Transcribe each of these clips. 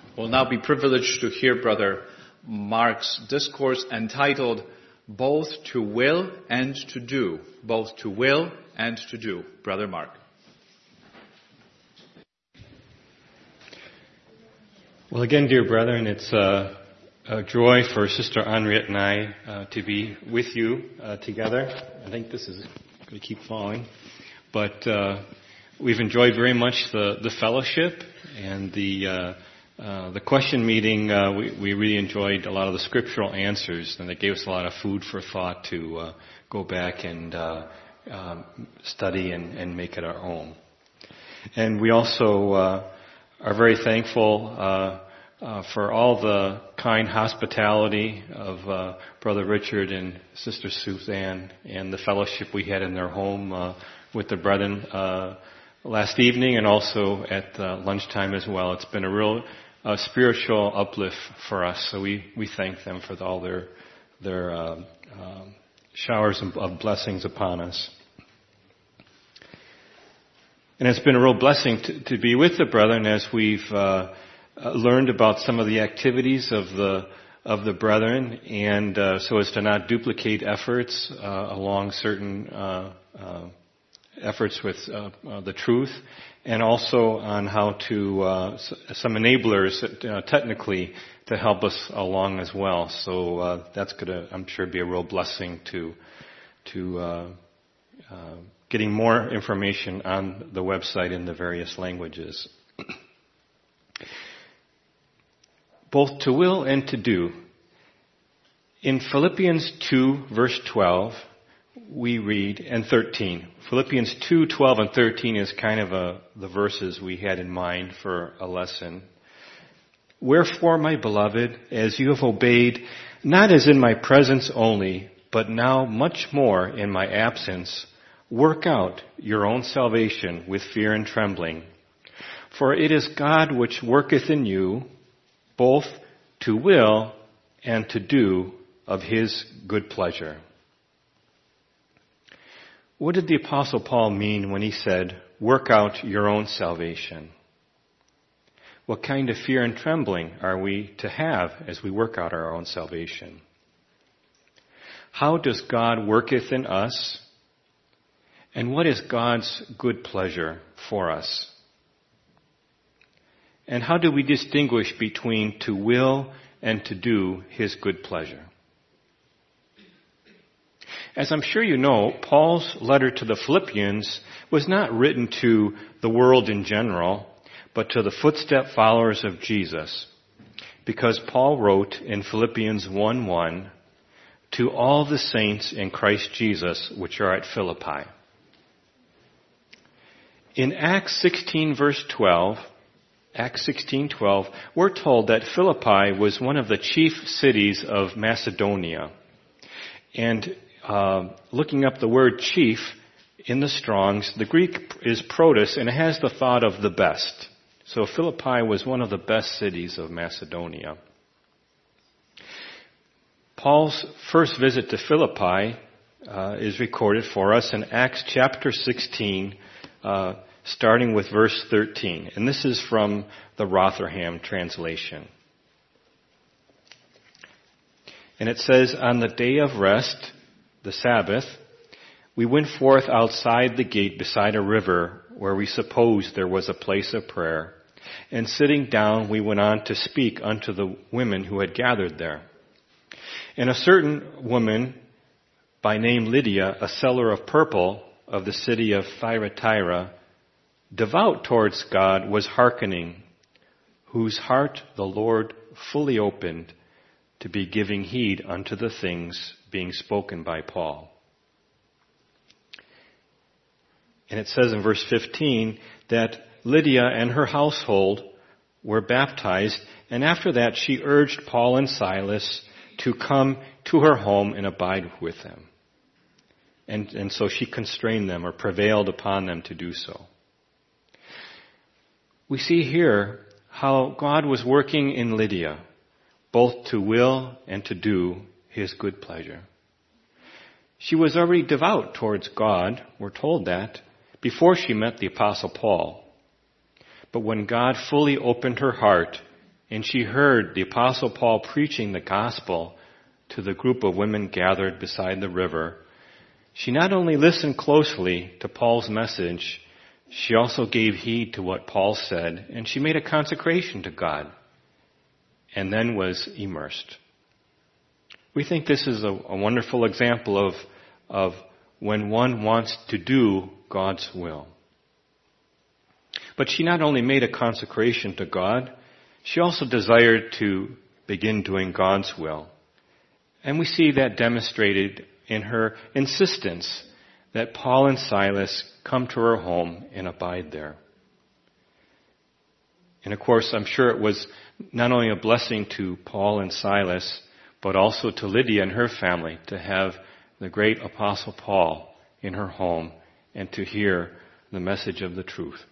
We'll now be privileged to hear Brother Mark's discourse entitled, Both to Will and to Do. Both to Will and to Do. Brother Mark. Well, again, dear brethren, it's a joy for Sister Henriette and I to be with you together. I think this is going to keep falling. But we've enjoyed very much the fellowship and the question meeting. We really enjoyed a lot of the scriptural answers, and it gave us a lot of food for thought to go back and study and make it our own. And we also are very thankful for all the kind hospitality of Brother Richard and Sister Suzanne and the fellowship we had in their home with the brethren last evening and also at lunchtime as well. It's been a real spiritual uplift for us, so we thank them for all their showers of blessings upon us. And it's been a real blessing to be with the brethren as we've learned about some of the activities of the brethren, and so as to not duplicate efforts along certain efforts with the truth, and also on how to some enablers technically to help us along as well. So that's going to, I'm sure, be a real blessing to getting more information on the website in the various languages. Both to will and to do. In Philippians 2, verse 12, we read, and 13. Philippians 2, 12 and 13 is kind of the verses we had in mind for a lesson. Wherefore, my beloved, as you have obeyed, not as in my presence only, but now much more in my absence, work out your own salvation with fear and trembling. For it is God which worketh in you, both to will and to do of his good pleasure. What did the Apostle Paul mean when he said, work out your own salvation? What kind of fear and trembling are we to have as we work out our own salvation? How does God worketh in us? And what is God's good pleasure for us? And how do we distinguish between to will and to do his good pleasure? As I'm sure you know, Paul's letter to the Philippians was not written to the world in general, but to the footstep followers of Jesus. Because Paul wrote in Philippians 1:1, to all the saints in Christ Jesus which are at Philippi. In Acts 16, verse 12, Acts 16:12, we're told that Philippi was one of the chief cities of Macedonia. And looking up the word chief in the Strongs, the Greek is protos, and it has the thought of the best. So Philippi was one of the best cities of Macedonia. Paul's first visit to Philippi is recorded for us in Acts chapter 16, starting with verse 13. And this is from the Rotherham translation. And it says, on the day of rest, the Sabbath, we went forth outside the gate beside a river where we supposed there was a place of prayer. And sitting down, we went on to speak unto the women who had gathered there. And a certain woman by name Lydia, a seller of purple of the city of Thyatira, devout towards God, was hearkening, whose heart the Lord fully opened to be giving heed unto the things being spoken by Paul. And it says in verse 15 that Lydia and her household were baptized, and after that she urged Paul and Silas to come to her home and abide with them. And so she constrained them or prevailed upon them to do so. We see here how God was working in Lydia, both to will and to do his good pleasure. She was already devout towards God, we're told that, before she met the Apostle Paul. But when God fully opened her heart and she heard the Apostle Paul preaching the gospel to the group of women gathered beside the river, she not only listened closely to Paul's message, she also gave heed to what Paul said, and she made a consecration to God, and then was immersed. We think this is a wonderful example of when one wants to do God's will. But she not only made a consecration to God, she also desired to begin doing God's will. And we see that demonstrated in her insistence that Paul and Silas come to her home and abide there. And of course, I'm sure it was not only a blessing to Paul and Silas, but also to Lydia and her family to have the great Apostle Paul in her home and to hear the message of the truth.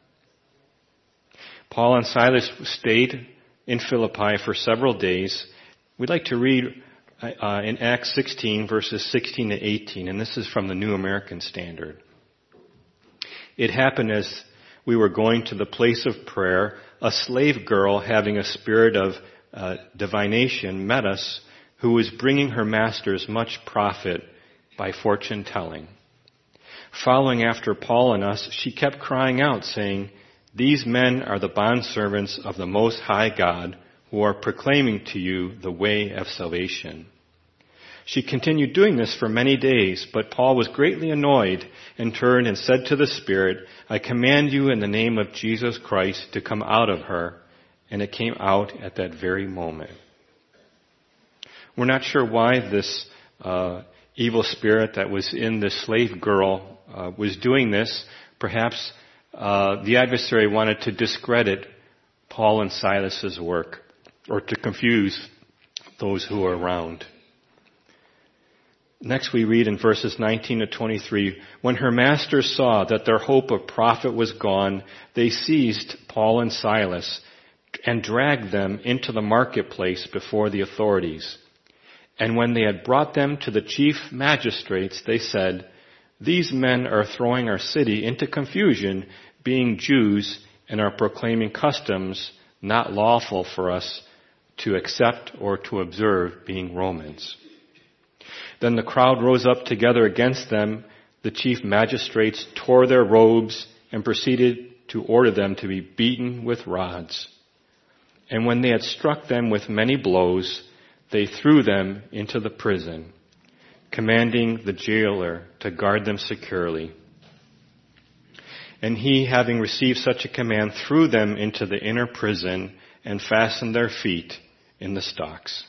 Paul and Silas stayed in Philippi for several days. We'd like to read in Acts 16, verses 16 to 18, and this is from the New American Standard. It happened as we were going to the place of prayer, a slave girl having a spirit of divination met us, who was bringing her masters much profit by fortune telling. Following after Paul and us, she kept crying out, saying, "These men are the bondservants of the Most High God, who are proclaiming to you the way of salvation." She continued doing this for many days, but Paul was greatly annoyed and turned and said to the Spirit, "I command you in the name of Jesus Christ to come out of her." And it came out at that very moment. We're not sure why this evil spirit that was in the slave girl was doing this. Perhaps the adversary wanted to discredit Paul and Silas's work, or to confuse those who were around. Next we read in verses 19 to 23, when her masters saw that their hope of profit was gone, they seized Paul and Silas and dragged them into the marketplace before the authorities. And when they had brought them to the chief magistrates, they said, "These men are throwing our city into confusion, being Jews, and are proclaiming customs not lawful for us to accept or to observe, being Romans." Then the crowd rose up together against them. The chief magistrates tore their robes and proceeded to order them to be beaten with rods. And when they had struck them with many blows, they threw them into the prison, commanding the jailer to guard them securely. And he, having received such a command, threw them into the inner prison and fastened their feet in the stocks.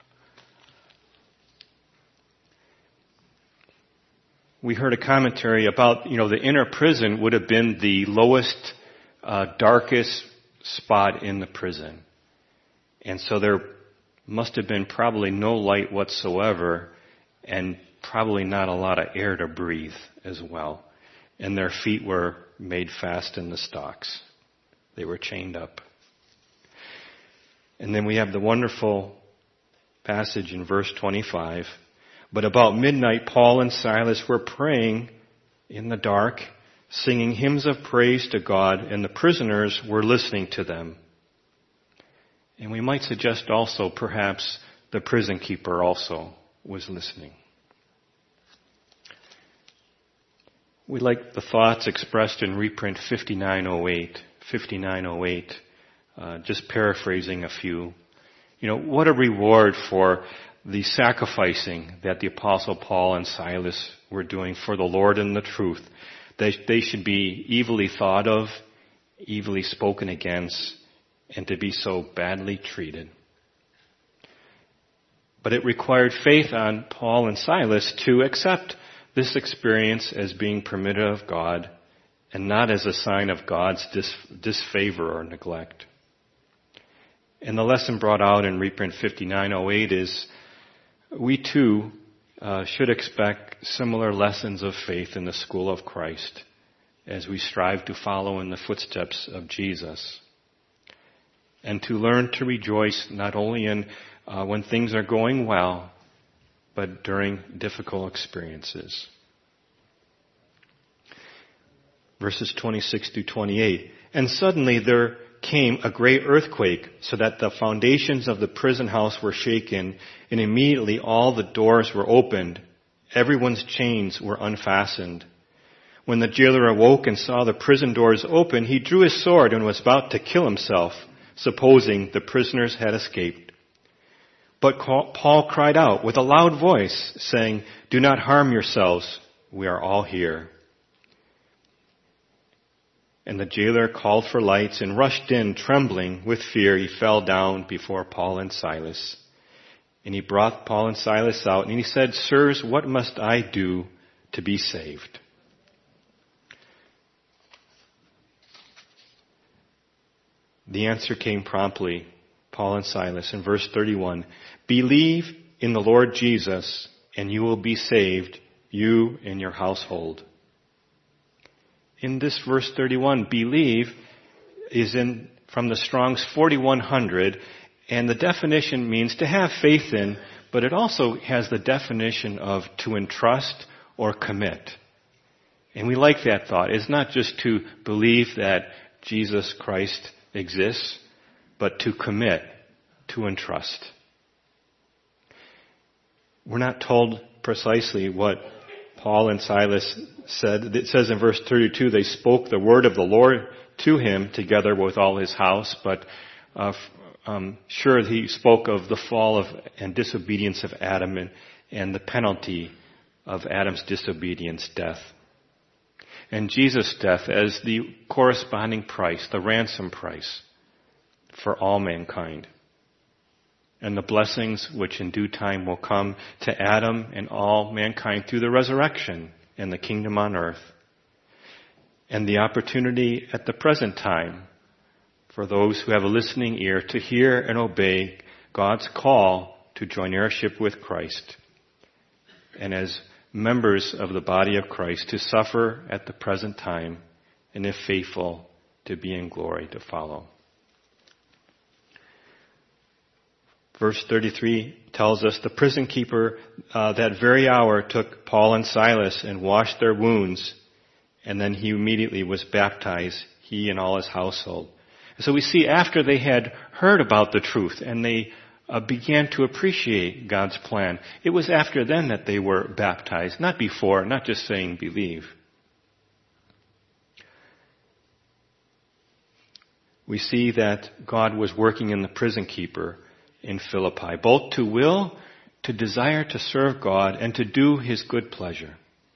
We heard a commentary about, the inner prison would have been the lowest, darkest spot in the prison. And so there must have been probably no light whatsoever and probably not a lot of air to breathe as well. And their feet were made fast in the stocks. They were chained up. And then we have the wonderful passage in verse 25. But about midnight, Paul and Silas were praying in the dark, singing hymns of praise to God, and the prisoners were listening to them. And we might suggest also, perhaps, the prison keeper also was listening. We like the thoughts expressed in reprint 5908, just paraphrasing a few. What a reward for the sacrificing that the Apostle Paul and Silas were doing for the Lord and the truth. They should be evilly thought of, evilly spoken against, and to be so badly treated. But it required faith on Paul and Silas to accept this experience as being permitted of God and not as a sign of God's disfavor or neglect. And the lesson brought out in reprint 5908 is we too should expect similar lessons of faith in the school of Christ as we strive to follow in the footsteps of Jesus, and to learn to rejoice not only in when things are going well, but during difficult experiences. Verses 26 to 28. And suddenly there came a great earthquake, so that the foundations of the prison house were shaken, and immediately all the doors were opened. Everyone's chains were unfastened. When the jailer awoke and saw the prison doors open, he drew his sword and was about to kill himself, supposing the prisoners had escaped. But Paul cried out with a loud voice, saying, "Do not harm yourselves. We are all here." And the jailer called for lights and rushed in, trembling with fear. He fell down before Paul and Silas. And he brought Paul and Silas out, and he said, "Sirs, what must I do to be saved?" The answer came promptly, Paul and Silas, in verse 31. "Believe in the Lord Jesus, and you will be saved, you and your household." In this verse 31, believe is from the Strong's 4100, and the definition means to have faith in, but it also has the definition of to entrust or commit. And we like that thought. It's not just to believe that Jesus Christ exists, but to commit, to entrust. We're not told precisely what Paul and Silas said. It says in verse 32, they spoke the word of the Lord to him together with all his house, but sure he spoke of the fall and disobedience of Adam and the penalty of Adam's disobedience, death. And Jesus' death as the corresponding price, the ransom price for all mankind. And the blessings which in due time will come to Adam and all mankind through the resurrection and the kingdom on earth. And the opportunity at the present time for those who have a listening ear to hear and obey God's call to join heirship with Christ. And as members of the body of Christ to suffer at the present time, and if faithful, to be in glory to follow. Verse 33 tells us the prison keeper that very hour took Paul and Silas and washed their wounds, and then he immediately was baptized, he and all his household. And so we see after they had heard about the truth and they began to appreciate God's plan, it was after then that they were baptized, not before, not just saying believe. We see that God was working in the prison keeper in Philippi, both to will, to desire to serve God, and to do His good pleasure.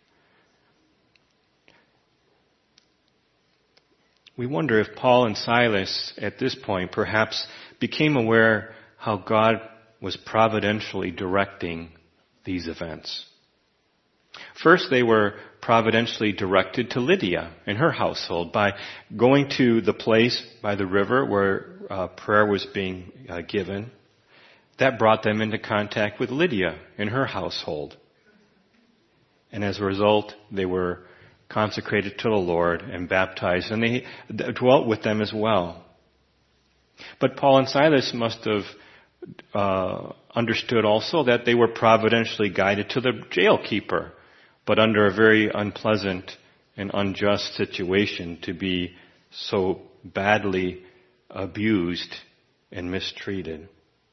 We wonder if Paul and Silas at this point perhaps became aware how God was providentially directing these events. First, they were providentially directed to Lydia and her household by going to the place by the river where prayer was being given. That brought them into contact with Lydia and her household. And as a result, they were consecrated to the Lord and baptized, and they dwelt with them as well. But Paul and Silas must have understood also that they were providentially guided to the jailkeeper, but under a very unpleasant and unjust situation to be so badly abused and mistreated.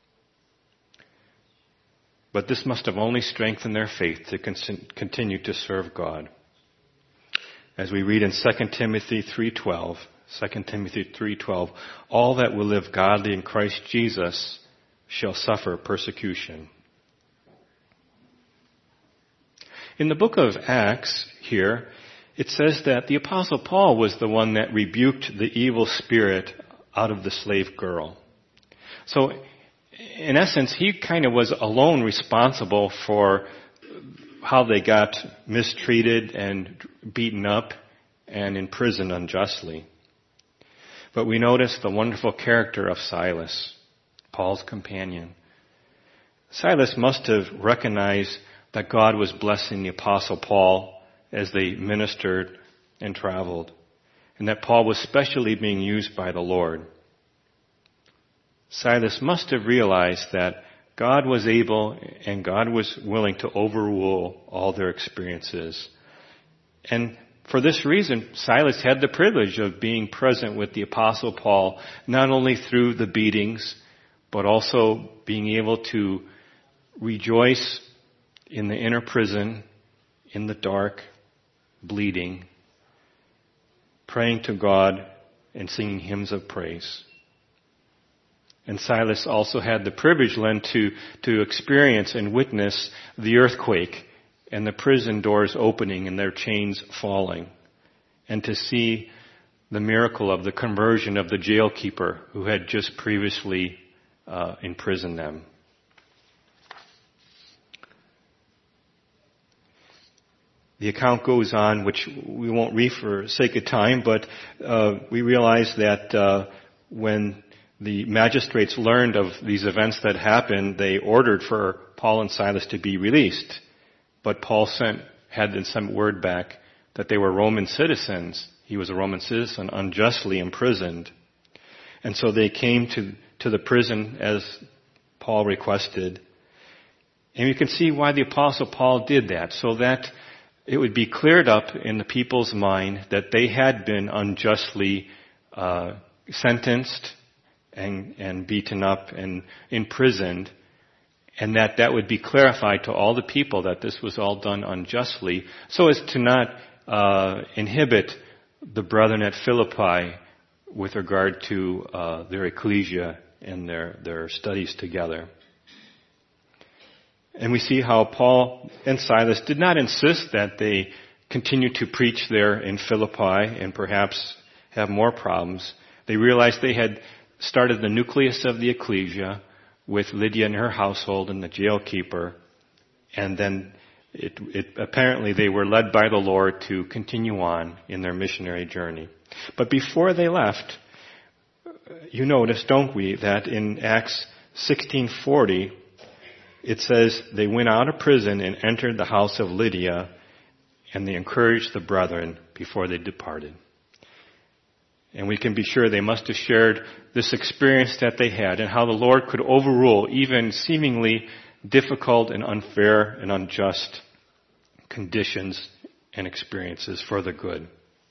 But this must have only strengthened their faith to continue to serve God. As we read in 2 Timothy 3:12, all that will live godly in Christ Jesus shall suffer persecution. In the book of Acts here, it says that the Apostle Paul was the one that rebuked the evil spirit out of the slave girl. So, in essence, he kind of was alone responsible for how they got mistreated and beaten up and imprisoned unjustly. But we notice the wonderful character of Silas, Paul's companion. Silas must have recognized that God was blessing the Apostle Paul as they ministered and traveled, and that Paul was specially being used by the Lord. Silas must have realized that God was able and God was willing to overrule all their experiences. And for this reason, Silas had the privilege of being present with the Apostle Paul, not only through the beatings, but also being able to rejoice in the inner prison, in the dark, bleeding, praying to God and singing hymns of praise. And Silas also had the privilege then to experience and witness the earthquake and the prison doors opening and their chains falling, and to see the miracle of the conversion of the jailkeeper who had just previously imprisoned them. The account goes on, which we won't read for sake of time, but we realize that when the magistrates learned of these events that happened, they ordered for Paul and Silas to be released. But Paul had them sent word back that they were Roman citizens. He was a Roman citizen, unjustly imprisoned. And so they came to the prison as Paul requested. And you can see why the Apostle Paul did that, so that it would be cleared up in the people's mind that they had been unjustly sentenced and beaten up and imprisoned, and that would be clarified to all the people that this was all done unjustly, so as to not inhibit the brethren at Philippi with regard to their ecclesia and their studies together. And we see how Paul and Silas did not insist that they continue to preach there in Philippi and perhaps have more problems. They realized they had started the nucleus of the ecclesia with Lydia and her household and the jailkeeper, and then apparently they were led by the Lord to continue on in their missionary journey. But before they left, you notice, don't we, that in Acts 16:40, it says they went out of prison and entered the house of Lydia, and they encouraged the brethren before they departed. And we can be sure they must have shared this experience that they had and how the Lord could overrule even seemingly difficult and unfair and unjust conditions and experiences for the good.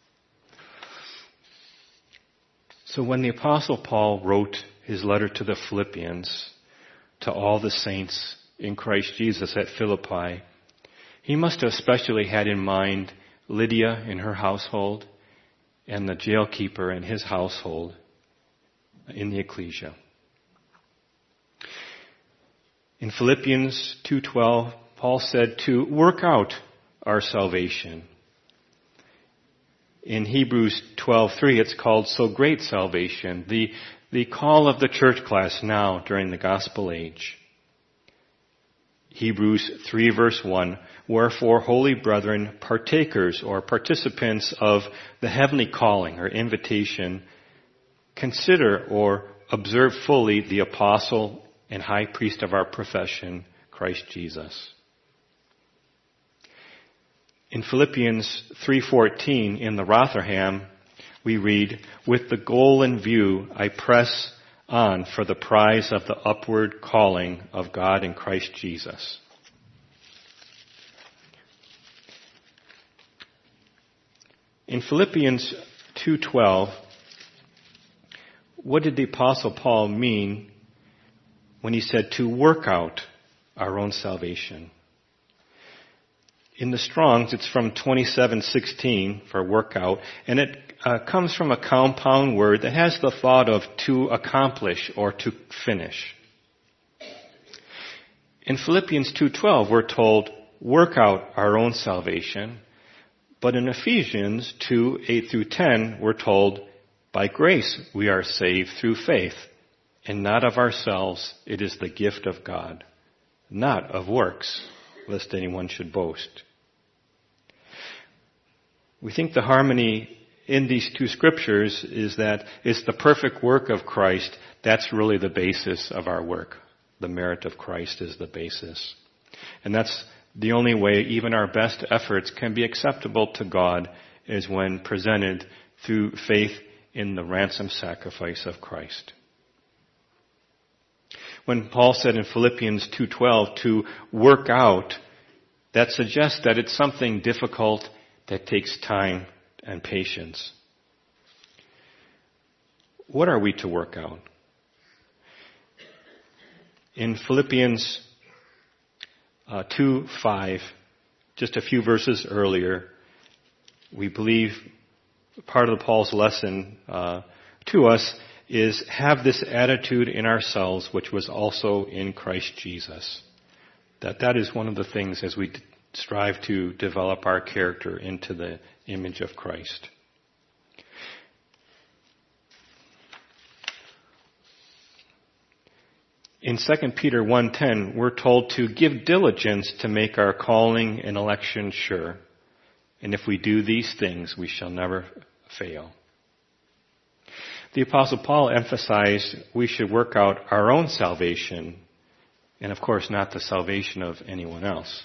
So when the Apostle Paul wrote his letter to the Philippians, to all the saints in Christ Jesus at Philippi, he must have especially had in mind Lydia and her household and the jailkeeper and his household in the ecclesia. In Philippians 2:12, Paul said to work out our salvation. In Hebrews 12:3, it's called so great salvation, the call of the church class now during the gospel age. Hebrews 3 verse 1, wherefore, holy brethren, partakers or participants of the heavenly calling or invitation, consider or observe fully the apostle and high priest of our profession, Christ Jesus. In Philippians 3:14 in the Rotherham, we read, with the goal in view, I press on for the prize of the upward calling of God in Christ Jesus. In Philippians 2:12, what did the Apostle Paul mean when he said to work out our own salvation? In the Strong's, it's from 27:16 for workout, and it comes from a compound word that has the thought of to accomplish or to finish. In Philippians 2:12, we're told, work out our own salvation. But in Ephesians 2:8-10, we're told, by grace we are saved through faith, and not of ourselves, it is the gift of God, not of works, lest anyone should boast. We think the harmony in these two scriptures is that it's the perfect work of Christ. That's really the basis of our work. The merit of Christ is the basis. And that's the only way even our best efforts can be acceptable to God is when presented through faith in the ransom sacrifice of Christ. When Paul said in Philippians 2:12 to work out, that suggests that it's something difficult that takes time and patience. What are we to work out? In Philippians 2:5, just a few verses earlier, we believe part of Paul's lesson to us is have this attitude in ourselves which was also in Christ Jesus. That is one of the things as we strive to develop our character into the image of Christ. In 2 Peter 1:10, we're told to give diligence to make our calling and election sure. And if we do these things, we shall never fail. The Apostle Paul emphasized we should work out our own salvation, and of course not the salvation of anyone else.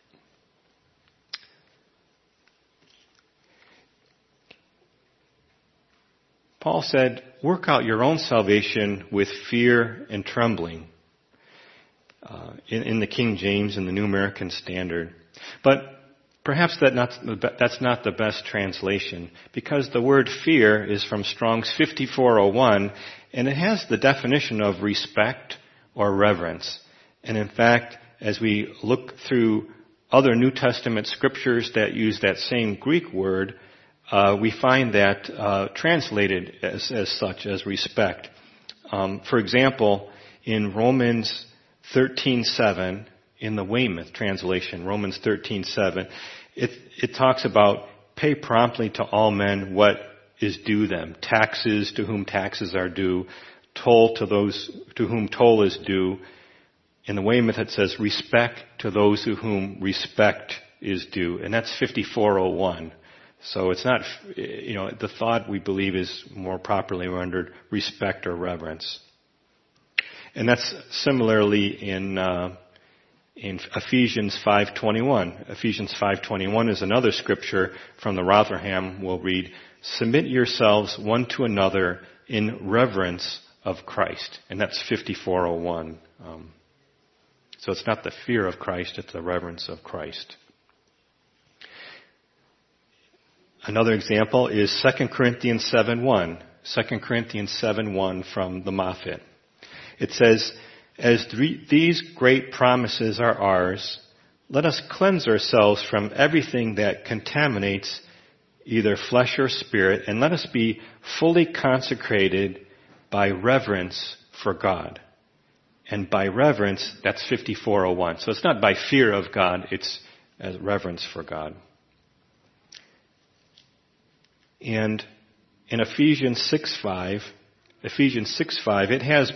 Paul said, work out your own salvation with fear and trembling, in the King James and the New American Standard. But perhaps that's not the best translation, because the word fear is from Strong's 5401, and it has the definition of respect or reverence. And in fact, as we look through other New Testament scriptures that use that same Greek word, we find that translated as such, as respect. For example, in Romans 13:7, in the Weymouth translation, Romans 13:7, it talks about pay promptly to all men what is due them. Taxes to whom taxes are due, toll to those to whom toll is due. In the Weymouth it says respect to those to whom respect is due. And that's 5401. So it's not, the thought we believe is more properly rendered respect or reverence. And that's similarly in Ephesians 5:21. Ephesians 5:21 is another scripture from the Rotherham. We'll read, submit yourselves one to another in reverence of Christ. And that's 5401. So it's not the fear of Christ, it's the reverence of Christ. Another example is 2 Corinthians 7:1. 2 Corinthians 7:1 from the Moffatt. It says, as these great promises are ours, let us cleanse ourselves from everything that contaminates either flesh or spirit, and let us be fully consecrated by reverence for God. And by reverence, that's 5401. So it's not by fear of God, it's as reverence for God. And in Ephesians 6:5, it has,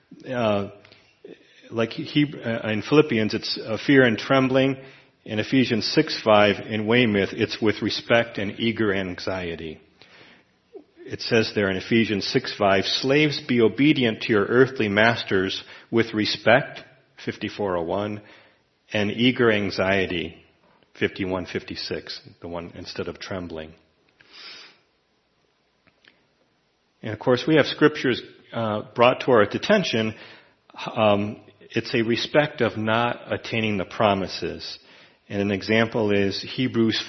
in Philippians, it's fear and trembling. In Ephesians 6:5, in Weymouth, it's with respect and eager anxiety. It says there in Ephesians 6:5, slaves, be obedient to your earthly masters with respect, 5401, and eager anxiety, 5156, the one instead of trembling. And of course, we have scriptures brought to our attention. It's a respect of not attaining the promises. And an example is Hebrews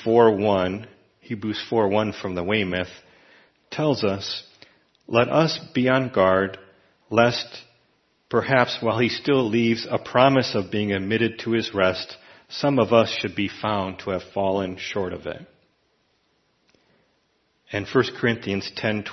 4:1 from the Weymouth tells us, let us be on guard, lest perhaps while he still leaves a promise of being admitted to his rest, some of us should be found to have fallen short of it. And 1 Corinthians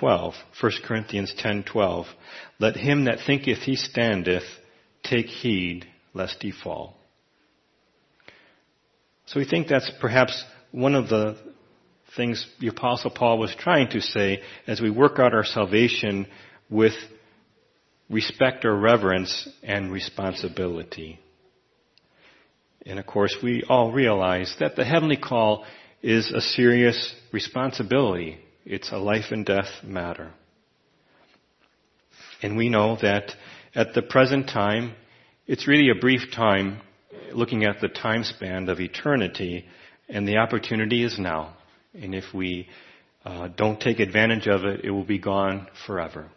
10:12, let him that thinketh he standeth take heed lest he fall. So we think that's perhaps one of the things the Apostle Paul was trying to say as we work out our salvation with respect or reverence and responsibility. And of course, we all realize that the heavenly call is a serious responsibility. It's a life and death matter. And we know that at the present time, it's really a brief time looking at the time span of eternity, and the opportunity is now. And if we don't take advantage of it, it will be gone forever.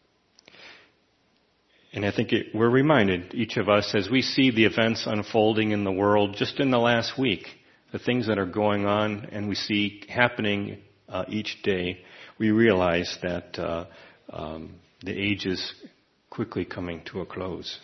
And I think we're reminded, each of us, as we see the events unfolding in the world just in the last week, the things that are going on and we see happening each day, we realize that the age is quickly coming to a close.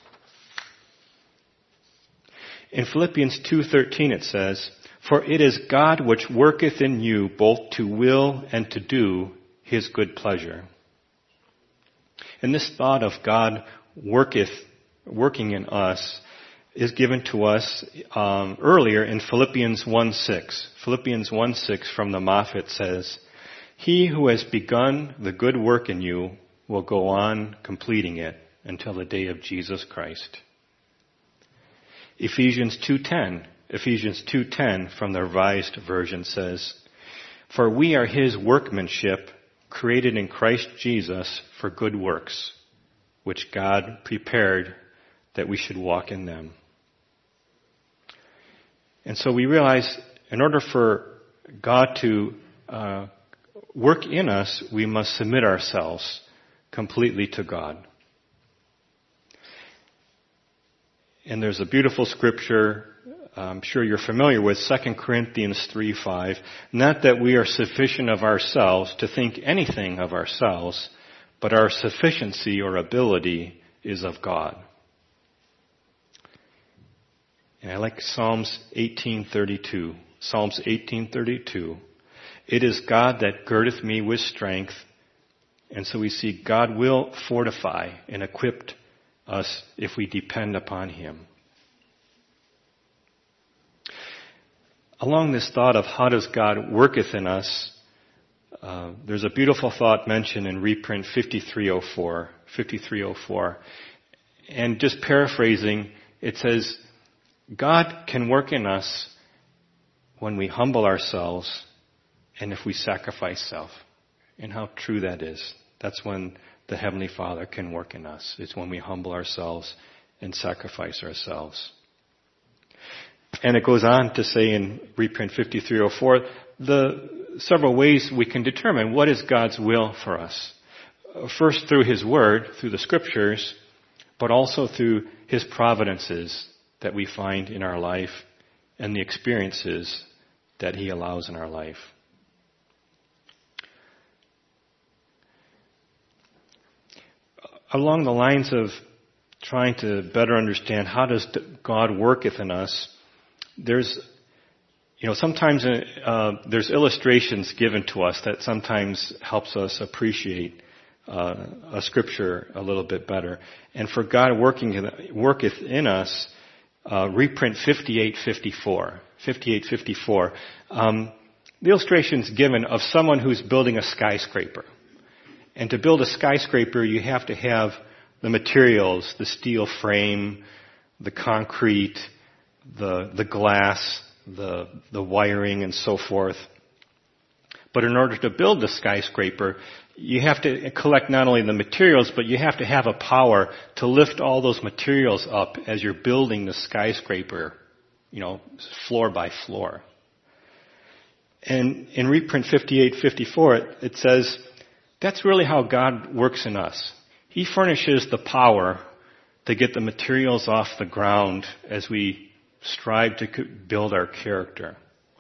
In Philippians 2:13 it says, "For it is God which worketh in you both to will and to do his good pleasure." And this thought of God working in us is given to us earlier in Philippians 1:6. Philippians 1:6 from the Moffatt says, "He who has begun the good work in you will go on completing it until the day of Jesus Christ." Ephesians 2:10 from the Revised Version says, "For we are his workmanship, created in Christ Jesus for good works, which God prepared that we should walk in them." And so we realize in order for God to work in us, we must submit ourselves completely to God. And there's a beautiful scripture I'm sure you're familiar with, 2 Corinthians 3:5. "Not that we are sufficient of ourselves to think anything of ourselves, but our sufficiency or ability is of God." And I like Psalms 18:32. Psalms 18:32. "It is God that girdeth me with strength." And so we see God will fortify and equip us if we depend upon him. Along this thought of how does God worketh in us, there's a beautiful thought mentioned in reprint 5304. And just paraphrasing, it says, God can work in us when we humble ourselves and if we sacrifice self. And how true that is. That's when the Heavenly Father can work in us. It's when we humble ourselves and sacrifice ourselves. And it goes on to say in reprint 5304, the several ways we can determine what is God's will for us. First through his word, through the scriptures, but also through his providences that we find in our life and the experiences that he allows in our life. Along the lines of trying to better understand how does God worketh in us, there's illustrations given to us that sometimes helps us appreciate a scripture a little bit better. And for God worketh in us, reprint 5854. The illustration's given of someone who's building a skyscraper. And to build a skyscraper, you have to have the materials, the steel frame, the concrete, the glass, the wiring, and so forth. But in order to build the skyscraper, you have to collect not only the materials, but you have to have a power to lift all those materials up as you're building the skyscraper, floor by floor. And in reprint 5854, it says, that's really how God works in us. He furnishes the power to get the materials off the ground as we strive to build our character.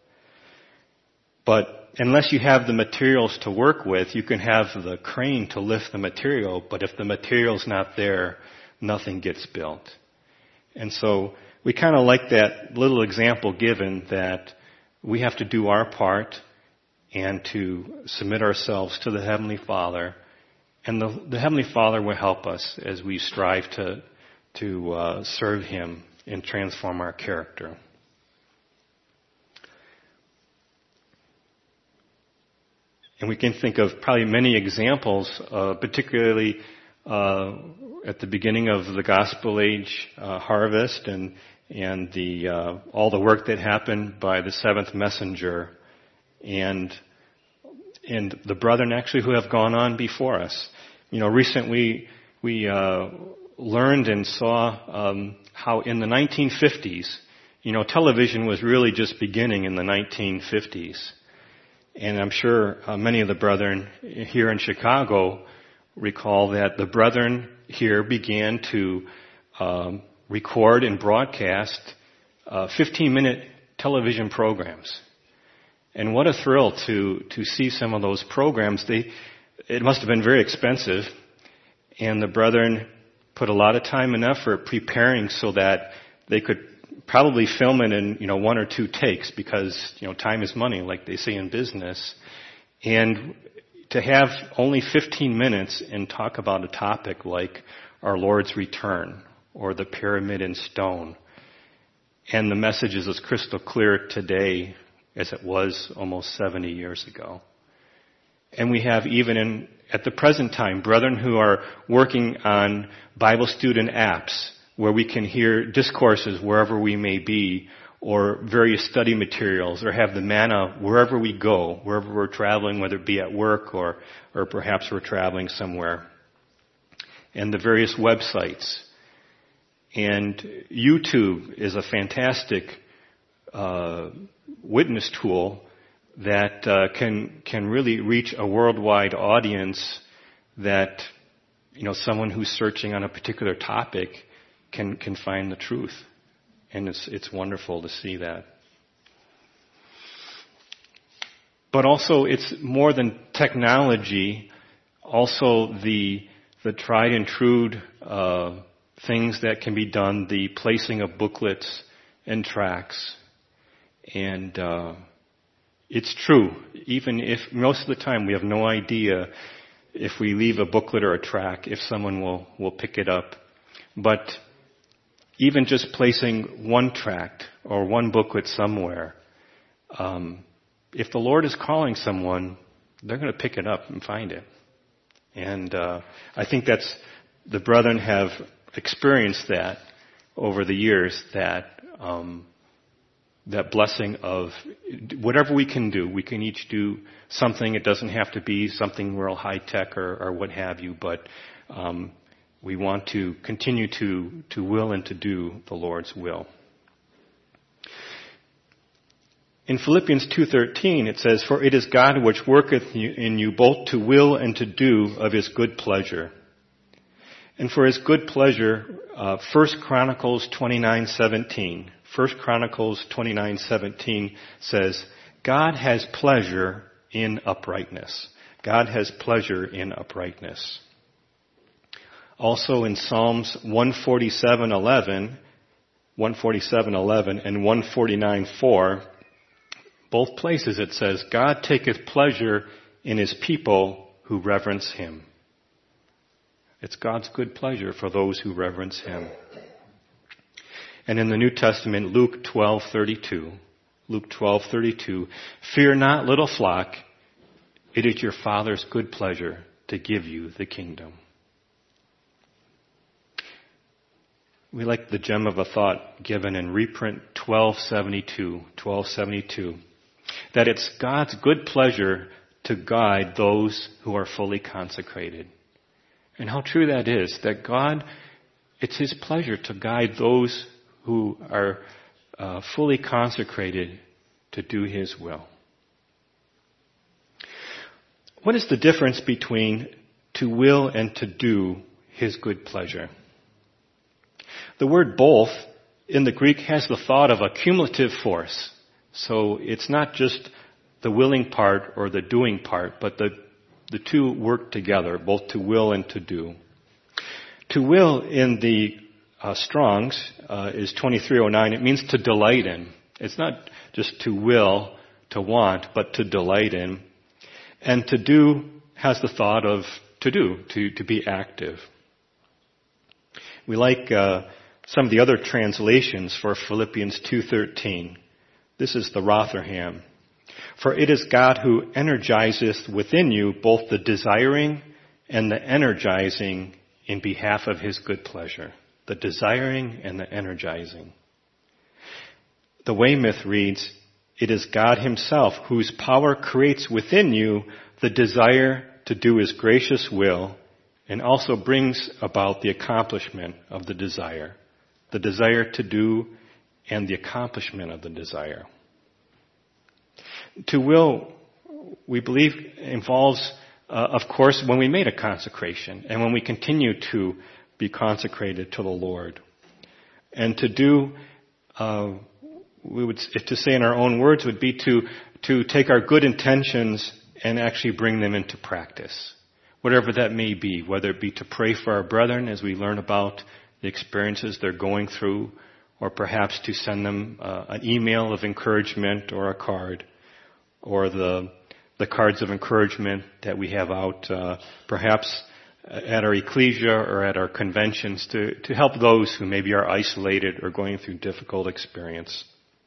But unless you have the materials to work with, you can have the crane to lift the material, but if the material's not there, nothing gets built. And so we kind of like that little example given that we have to do our part and to submit ourselves to the Heavenly Father. And the Heavenly Father will help us as we strive to serve Him and transform our character. And we can think of probably many examples, particularly at the beginning of the gospel age harvest and all the work that happened by the seventh messenger and the brethren actually who have gone on before us. Recently we learned and saw how in the 1950s, television was really just beginning in the 1950s. And I'm sure many of the brethren here in Chicago recall that the brethren here began to record and broadcast 15-minute television programs. And what a thrill to see some of those programs. It must have been very expensive, and the brethren put a lot of time and effort preparing so that they could probably film it in, 1 or 2 takes because, time is money, like they say in business. And to have only 15 minutes and talk about a topic like our Lord's return or the pyramid in stone, and the message is as crystal clear today as it was almost 70 years ago. And we have even at the present time, brethren who are working on Bible student apps where we can hear discourses wherever we may be, or various study materials, or have the manna wherever we go, wherever we're traveling, whether it be at work or perhaps we're traveling somewhere. And the various websites. And YouTube is a fantastic witness tool that can really reach a worldwide audience that, someone who's searching on a particular topic can find the truth. And it's wonderful to see that. But also it's more than technology, also the tried and true things that can be done, the placing of booklets and tracts. And it's true, even if most of the time we have no idea if we leave a booklet or a tract, if someone will pick it up. But even just placing one tract or one booklet somewhere, if the Lord is calling someone, they're going to pick it up and find it. And I think the brethren have experienced that over the years, that blessing of whatever we can do. We can each do something. It doesn't have to be something real high tech or what have you, but we want to continue to will and to do the Lord's will. In Philippians 2:13 it says, "For it is God which worketh in you both to will and to do of his good pleasure." And for his good pleasure, 1 Chronicles 29:17. 1 Chronicles 29:17 says, God has pleasure in uprightness. God has pleasure in uprightness. Also in Psalms 147:11 and 149:4, both places it says, God taketh pleasure in his people who reverence him. It's God's good pleasure for those who reverence him. And in the New Testament, Luke 12:32, "Fear not, little flock, it is your Father's good pleasure to give you the kingdom." We like the gem of a thought given in reprint 1272, that it's God's good pleasure to guide those who are fully consecrated. And how true that is, that God, it's his pleasure to guide those who are fully consecrated to do his will. What is the difference between to will and to do his good pleasure? The word both in the Greek has the thought of a cumulative force. So it's not just the willing part or the doing part, but the two work together, both to will and to do. To will in the Strong's is 2309. It means to delight in. It's not just to will, to want, but to delight in. And to do has the thought of to do, to be active. We like some of the other translations for Philippians 2:13. This is the Rotherham. "For it is God who energizeth within you both the desiring and the energizing in behalf of his good pleasure." The desiring and the energizing. The Weymouth reads, "It is God himself whose power creates within you the desire to do his gracious will and also brings about the accomplishment of the desire to do and the accomplishment of the desire." To will, we believe, involves, of course, when we made a consecration and when we continue to be consecrated to the Lord. And to do, to say in our own words, would be to take our good intentions and actually bring them into practice. Whatever that may be, whether it be to pray for our brethren as we learn about the experiences they're going through, or perhaps to send them an email of encouragement or a card, or the cards of encouragement that we have out, perhaps at our ecclesia or at our conventions to help those who maybe are isolated or going through difficult experience.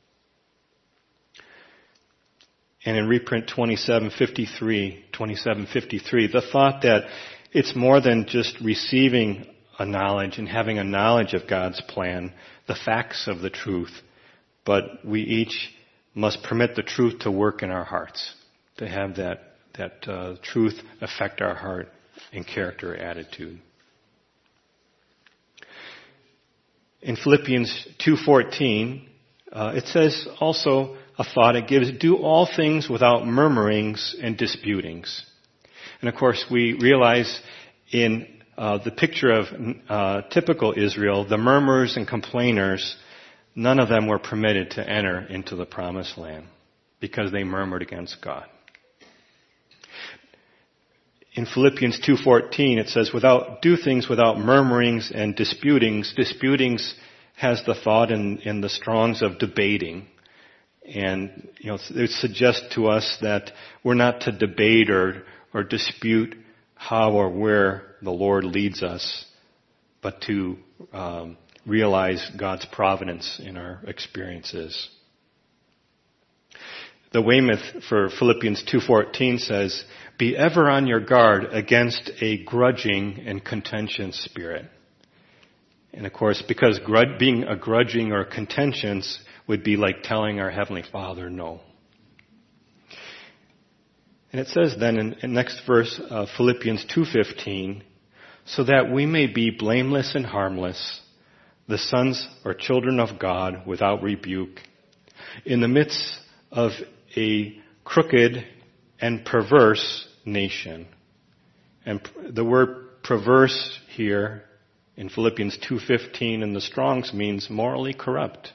And in reprint 2753, the thought that it's more than just receiving a knowledge and having a knowledge of God's plan, the facts of the truth, but we each must permit the truth to work in our hearts, to have that truth affect our heart and character or attitude. In Philippians 2:14, it says also a thought it gives, do all things without murmurings and disputings. And of course we realize in the picture of typical Israel, the murmurers and complainers, none of them were permitted to enter into the promised land because they murmured against God. In Philippians 2:14 it says, do things without murmurings and disputings. Disputings has the thought in the Strongs of debating. And, it suggests to us that we're not to debate or dispute how or where the Lord leads us, but to realize God's providence in our experiences. The Weymouth for Philippians 2:14 says, be ever on your guard against a grudging and contentious spirit. And of course, because being a grudging or contentious would be like telling our Heavenly Father no. And it says then in next verse, Philippians 2:15, so that we may be blameless and harmless, the sons or children of God without rebuke, in the midst of a crooked and perverse nation. And the word perverse here in Philippians 2:15 in the Strongs means morally corrupt,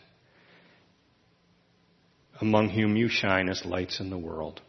among whom you shine as lights in the world.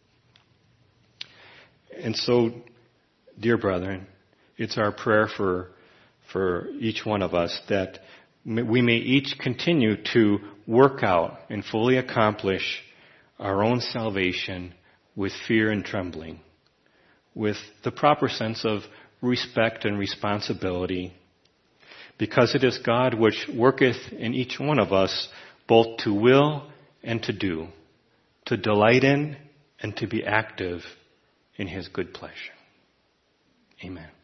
And so, dear brethren, it's our prayer for each one of us that we may each continue to work out and fully accomplish our own salvation with fear and trembling, with the proper sense of respect and responsibility, because it is God which worketh in each one of us both to will and to do, to delight in and to be active in His good pleasure. Amen.